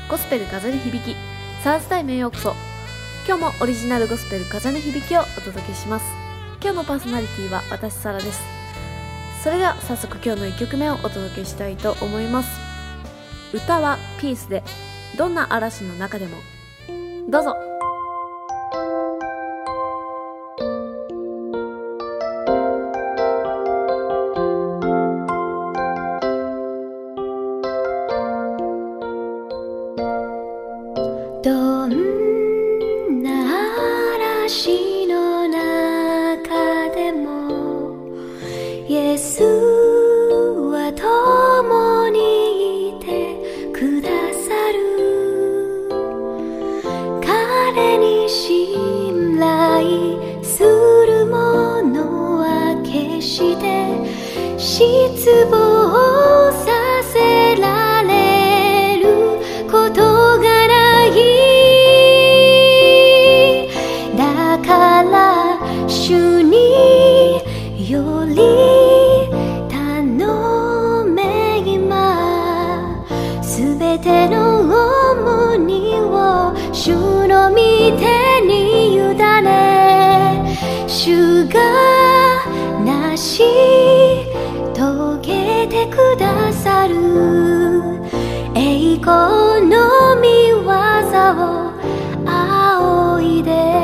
ゴスペル風の響き、サーズタイムへようこそ。今日もオリジナルゴスペル風の響きをお届けします。今日のパーソナリティは私サラです。それでは早速今日の1曲目をお届けしたいと思います。歌はピースでどんな嵐の中でも。どうぞ。 どんな嵐の中でもイエスは共にいてくださる。彼に信頼する者は決して失望させられることがだから主により頼め今すべての重荷を主の御手に委ね、主が成し遂げてくださる栄光の御業を仰いで。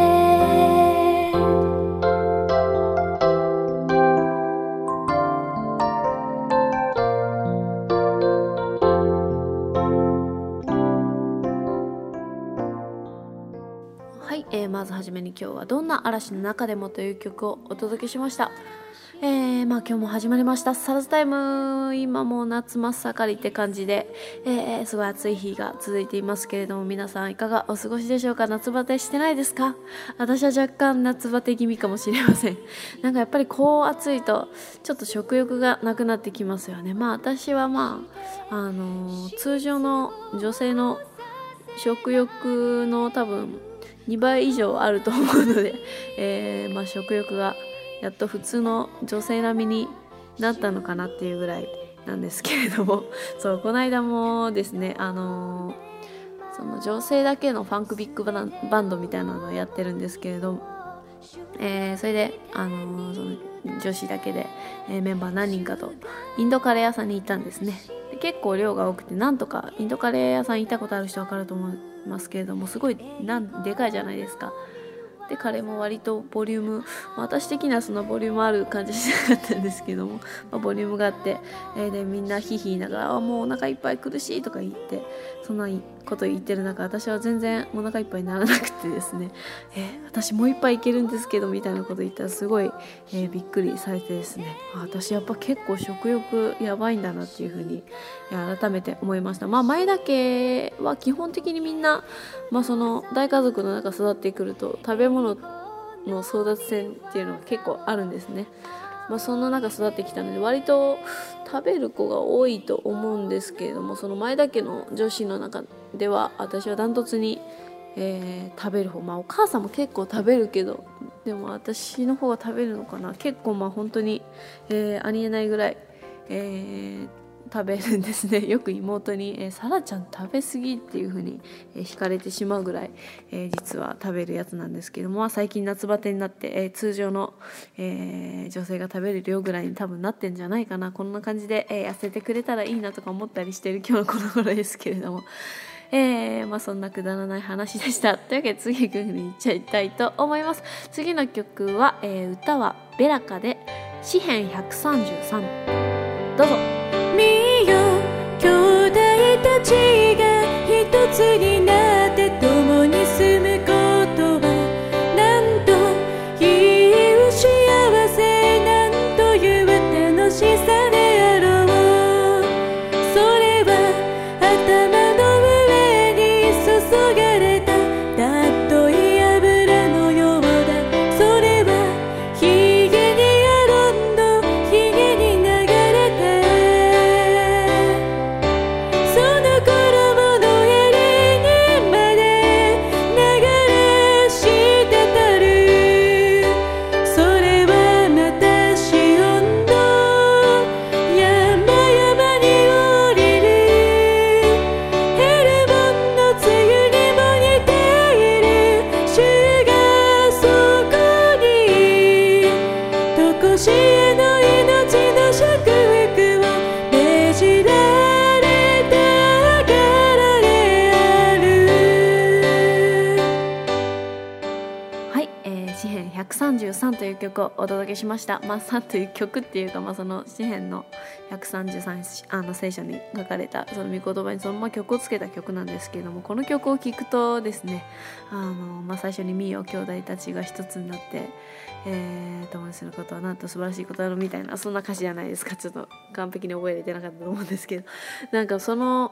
はい、まずはじめに今日はどんな嵐の中でもという曲をお届けしました。今日も始まりましたサラズタイム。今もう夏真っ盛りって感じで、すごい暑い日が続いていますけれども、皆さんいかがお過ごしでしょうか。夏バテしてないですか？私は若干夏バテ気味かもしれません。なんかやっぱりこう暑いとちょっと食欲がなくなってきますよね。私は通常の女性の食欲の多分2倍以上あると思うので、食欲がやっと普通の女性並みになったのかなっていうぐらいなんですけれども、そうこの間もですね、その女性だけのファンクビッグバンドみたいなのをやってるんですけれども、それでその女子だけで、メンバー何人かとインドカレー屋さんに行ったんですね。で結構量が多くて、なんとかインドカレー屋さん行ったことある人分かると思いますけれども、すごいでかいじゃないですか。でカレーも割とボリューム、私的にはそんなボリュームある感じしなかったんですけども、ボリュームがあって、でみんなヒーヒー言いながらもうお腹いっぱい苦しいとか言って、そんなこと言ってる中、私は全然お腹いっぱいにならなくてですね、私もう一杯いけるんですけどみたいなこと言ったらすごい、びっくりされてですね、私やっぱ結構食欲やばいんだなっていうふうに改めて思いました。前田家は基本的にみんな、その大家族の中育ってくると食べ物の争奪戦っていうのが結構あるんですね。その中育ってきたので割と食べる子が多いと思うんですけれども、その前田家の女子の中では私はダントツに、食べる方、お母さんも結構食べるけど、でも私の方が食べるのかな。結構本当に、ありえないぐらい、食べるんですね。よく妹に、サラちゃん食べ過ぎっていう風に、惹かれてしまうぐらい、実は食べるやつなんですけども、最近夏バテになって、通常の、女性が食べる量ぐらいに多分なってんじゃないかな。こんな感じで、痩せてくれたらいいなとか思ったりしてる今日のこの頃ですけれども、そんなくだらない話でした。というわけで次曲に行っちゃいたいと思います。次の曲は、歌はベラカで詩編133。どうぞ。 見よ兄弟たちが一つになって共に住むことはなんという幸せ、なんという楽しさであろう。それは頭の上に注がれたたっとい油のようだ。それはひげにアロンのひげに流れた 133という曲をお届けしました。3という曲っていうか、その詩編の133聖書に書かれたその御言葉にそのまま曲をつけた曲なんですけれども、この曲を聴くとですね、最初にミオ兄弟たちが一つになって、共にすることはなんと素晴らしいことだろうみたいな、そんな歌詞じゃないですか。ちょっと完璧に覚えれてなかったと思うんですけど、なんかその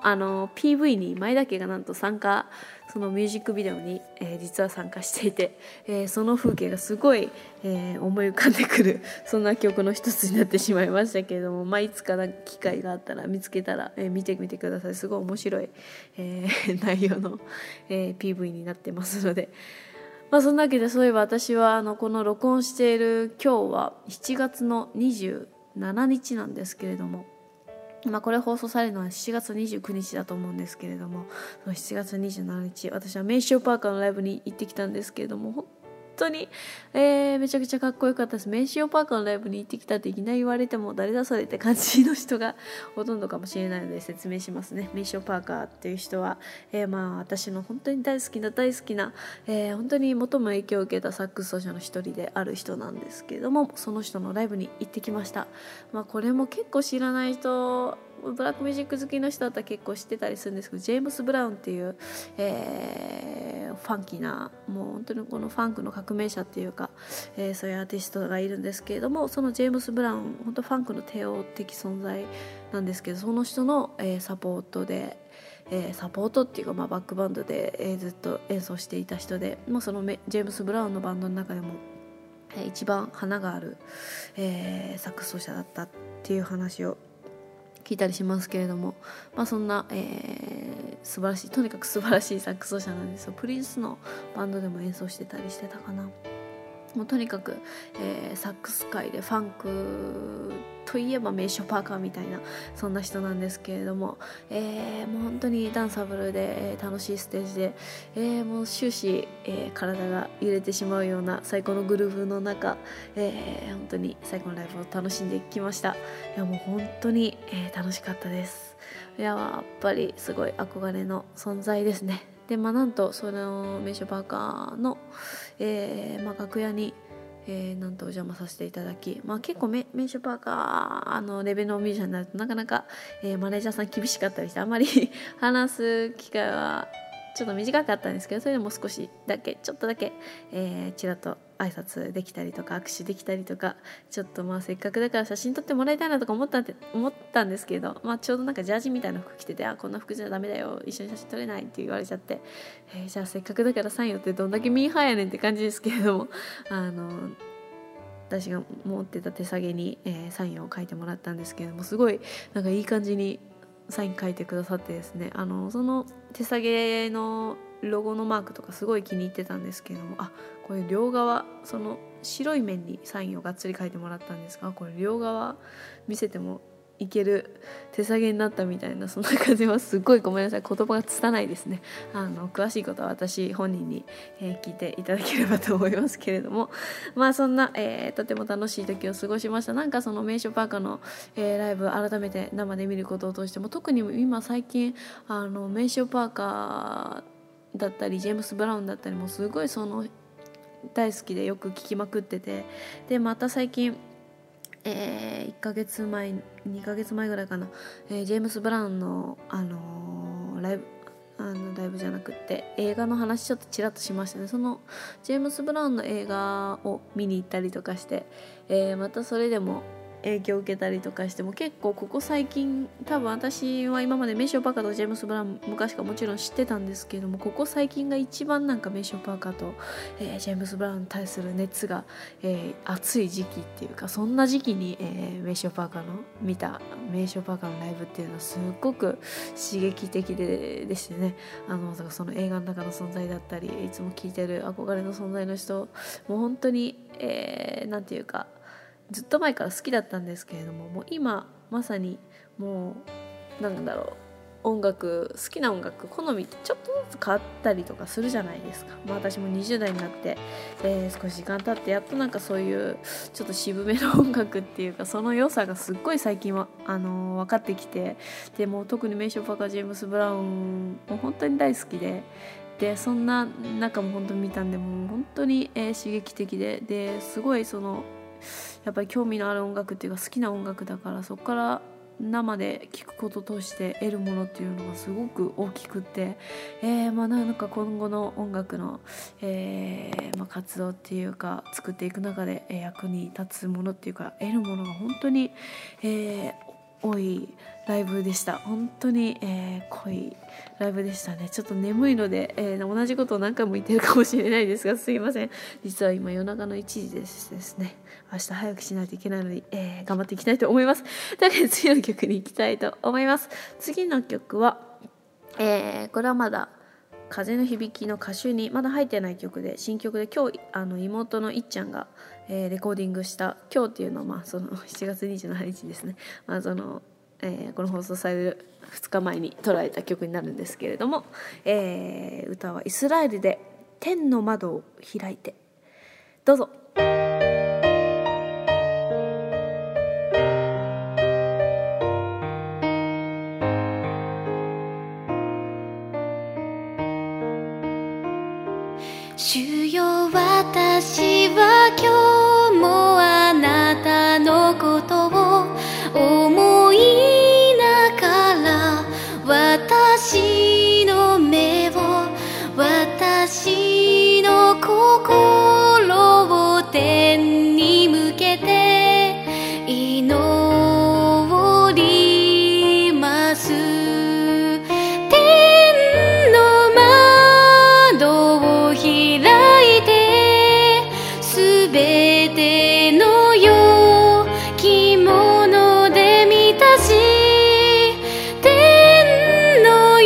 PV に前田家がなんとそのミュージックビデオに、実は参加していて、その風景がすごい、思い浮かんでくるそんな曲の一つになってしまいましたけれども、いつか機会があったら見つけたら、見てみてください。すごい面白い、内容の、PV になってますので、そんなわけで、そういえば私はこの録音している今日は7月の27日なんですけれども、これ放送されるのは7月29日だと思うんですけれども、7月27日私はメイシオパーカーのライブに行ってきたんですけれども、本当に、めちゃくちゃかっこよかったです。メイシオパーカーのライブに行ってきたっていきなり言われても誰だそれって感じの人がほとんどかもしれないので説明しますね。メイシオパーカーっていう人は、私の本当に大好きな、本当に最も影響を受けたサックス奏者の一人である人なんですけれども、その人のライブに行ってきました。これも結構知らない人、ブラックミュージック好きの人だったら結構知ってたりするんですけど、ジェームス・ブラウンっていう、ファンキーな、もう本当にこのファンクの革命者っていうか、そういうアーティストがいるんですけれども、そのジェームス・ブラウン、本当ファンクの帝王的存在なんですけど、その人の、サポートで、サポートっていうか、バックバンドで、ずっと演奏していた人で、そのジェームス・ブラウンのバンドの中でも、一番花がある、サックス奏者だったっていう話を聞いたりしますけれども、そんな、素晴らしい、とにかく素晴らしいサックス奏者なんですよ。プリンスのバンドでも演奏してたりしてたかな。もうとにかく、サックス界でファンクといえばメイショパーカーみたいな、そんな人なんですけれども、もう本当にダンサブルで、楽しいステージで、もう終始、体が揺れてしまうような最高のグルーヴの中、本当に最高のライブを楽しんできました。いやもう本当に、楽しかったです。いややっぱりすごい憧れの存在ですね。でなんとそのメイショパーカーの、楽屋に、なんとお邪魔させていただき、結構メイショパーカーレベルのミュージシャンになるとなかなか、マネージャーさん厳しかったりして、あんまり話す機会はちょっと短かったんですけど、それでも少しだけちょっとだけ、ちらっと挨拶できたりとか握手できたりとか、ちょっとせっかくだから写真撮ってもらいたいなとか思ったんですけど、ちょうどなんかジャージみたいな服着てて、こんな服じゃダメだよ、一緒に写真撮れないって言われちゃって、じゃあせっかくだからサインをってどんだけミーハーやねんって感じですけれども、私が持ってた手提げに、サインを書いてもらったんですけれども、すごいなんかいい感じにサイン書いてくださってですね、その手提げのロゴのマークとかすごい気に入ってたんですけれども、これ両側、その白い面にサインをがっつり書いてもらったんですが、これ両側見せてもいける手提げになったみたいな、そんな感じはすごいごめんなさい、言葉が拙いですね。詳しいことは私本人に、聞いていただければと思いますけれども、そんな、とても楽しい時を過ごしました。なんかそのメイショパーカーの、ライブ改めて生で見ることを通しても、特に今最近メイショパーカーだったりジェームス・ブラウンだったりもすごいその大好きでよく聴きまくってて、でまた最近1ヶ月前2ヶ月前ぐらいかな、ジェームス・ブラウンの、ライブじゃなくって映画の話ちょっとちらっとしましたね。そのジェームス・ブラウンの映画を見に行ったりとかして、またそれでも影響を受けたりとかしても、結構ここ最近、多分私は今までメイショパーカーとジェームス・ブラウン昔からもちろん知ってたんですけれども、ここ最近が一番なんかメイショパーカーと、ジェームス・ブラウンに対する熱が、熱い時期っていうか、そんな時期に、メイショパーカーの見たメイショパーカーのライブっていうのはすごく刺激的でしてね、その映画の中の存在だったり、いつも聴いてる憧れの存在の人、もう本当に、なんていうかずっと前から好きだったんですけれども、もう今まさにもうなんだろう、音楽、好きな音楽好みってちょっとずつ変わったりとかするじゃないですか。私も20代になって、少し時間経ってやっとなんかそういうちょっと渋めの音楽っていうか、その良さがすっごい最近は分かってきて、でも特にメイショパーカージェームス・ブラウンも本当に大好きでで、そんな中も本当に見たんで、もう本当に、刺激的ですごいやっぱり興味のある音楽っていうか好きな音楽だから、そこから生で聴くこととして得るものっていうのがすごく大きくって、なんか今後の音楽の、活動っていうか作っていく中で、役に立つものっていうか得るものが本当に、多いライブでした。本当に、濃いライブでしたね。ちょっと眠いので、同じことを何回も言ってるかもしれないですが、すいません。実は今夜中の1時ですね。明日早くしないといけないので、頑張っていきたいと思います。というわけで次の曲に行きたいと思います。次の曲は、これはまだ風の響きの歌集にまだ入ってない曲で、新曲で今日妹のいっちゃんが、レコーディングした今日っていうのは、その7月27日ですね、この放送される2日前に捉えた曲になるんですけれども、歌はイスラエルで天の窓を開いて。どうぞ。 主よ、私は今日もあなたのことを思いながら、私の目を、私の心を天に向けて祈ります。天の窓を開いて、すべての良きもので満たし、天の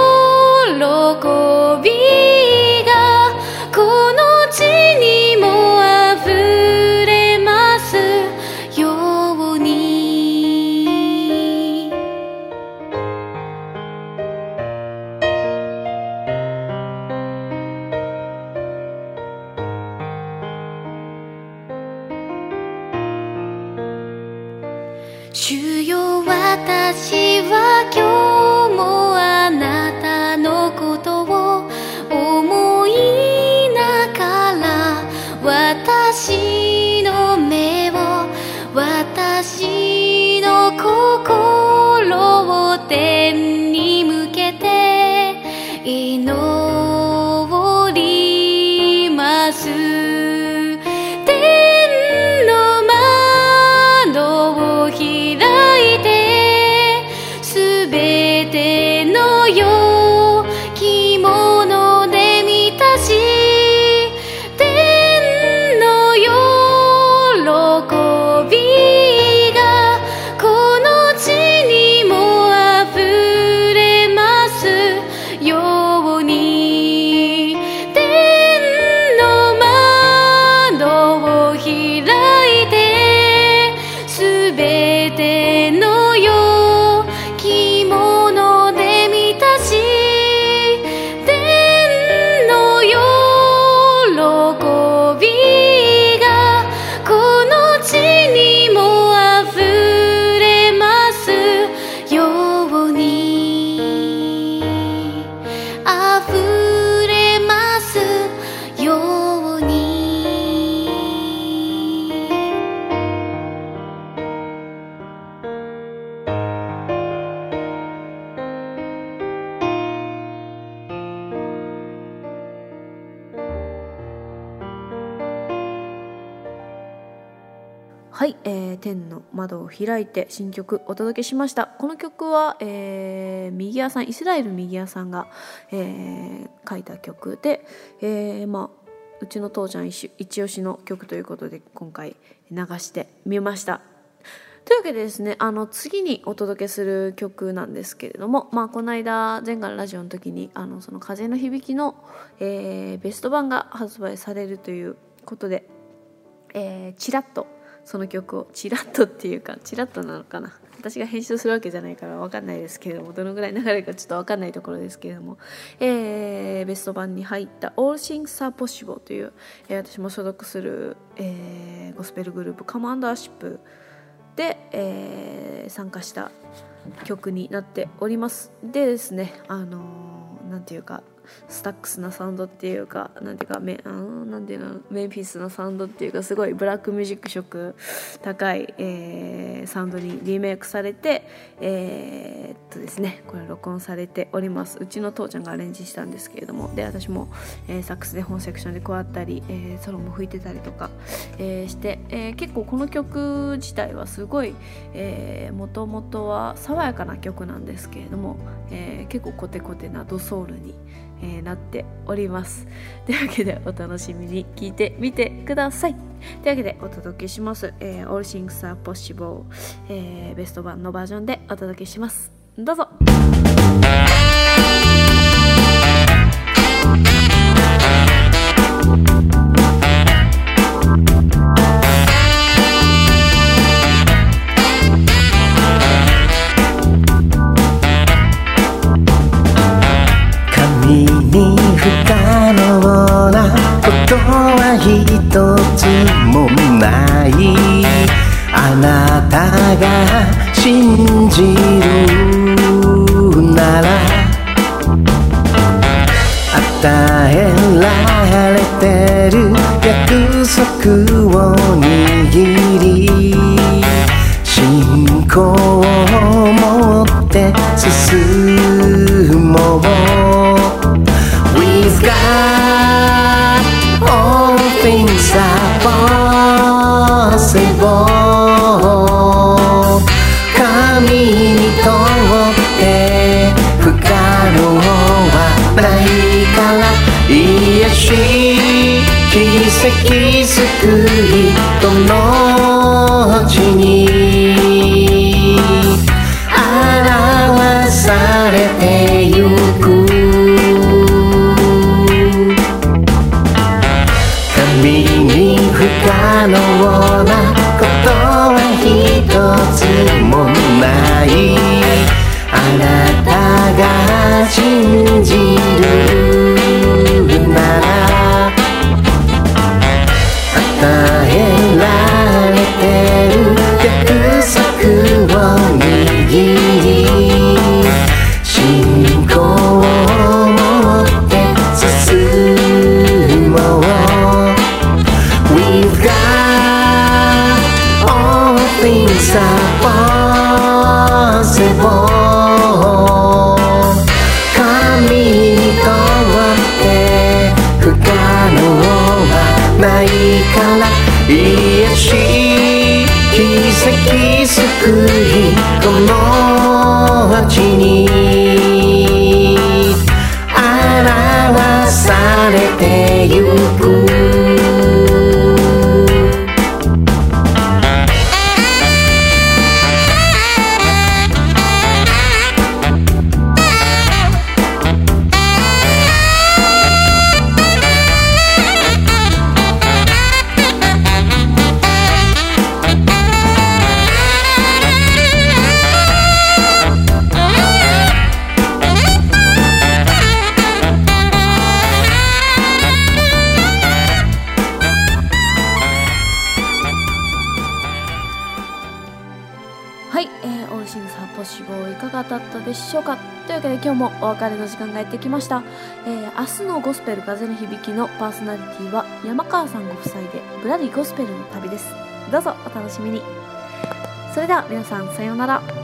喜びがこの地にもあふれますように。主よ、私は今日もあなたのことを思いながら、私の目を、私の心を天に向けて祈ります。天の窓を開いて、すべての良きもので満たし、天の喜びがこの地にもあふれますように。天の窓を開いて、すべての良きもので満たし、天の喜びがこの地にもあふれますように。あふれますように。 はい、天の窓を開いて新曲お届けしました。この曲は、右屋さん、イスラエル右屋さんが、書いた曲で、うちの父ちゃん一押しの曲ということで今回流してみました。というわけでですね、次にお届けする曲なんですけれども、この間前回のラジオの時にその風の響きの、ベスト版が発売されるということで、チラッとその曲をチラッとっていうかチラッとなのかな、私が編集するわけじゃないから分かんないですけれども、どのぐらい流れるかちょっと分かんないところですけれども、ベスト版に入ったAll Things Are Possibleという、私も所属する、ゴスペルグループカムアンダーシップで、参加した曲になっております。でですね、 なんていうかスタックスなサウンドっていうか、なんていうかメンフィスのサウンドっていうか、すごいブラックミュージック色高い、サウンドにリメイクされて、ですね、これ録音されております。うちの父ちゃんがアレンジしたんですけれども、で私も、サックスで本セクションで加わったり、ソロも吹いてたりとか、して、結構この曲自体はすごいもともとは爽やかな曲なんですけれども、結構コテコテなドソウルになっております。というわけでお楽しみに聞いてみてください。というわけでお届けします、All Things Are Possible、ベスト版のバージョンでお届けします。どうぞ。 不可能なことは一つもない。あなたが信じるなら与えられてる約束を握り、信仰を持って進もう。We've got all things are possible。 神にとって不可能はないから、癒し奇跡救いとのちに表されてゆく。神に不可能なことは一つもない。あなたが信じるなら与えられてる約束を握り、信仰を持って進もう。We've got all things are possible。 神にとって不可能はないから、癒し奇跡救いこの地に表されてゆく。 All Things Are Possibleいかがだったでしょうか。というわけで今日もお別れの時間がやってきました。明日のゴスペル風の響きのパーソナリティは山川さんご夫妻でぶらりゴスペルの旅です。どうぞお楽しみに。それでは皆さんさようなら。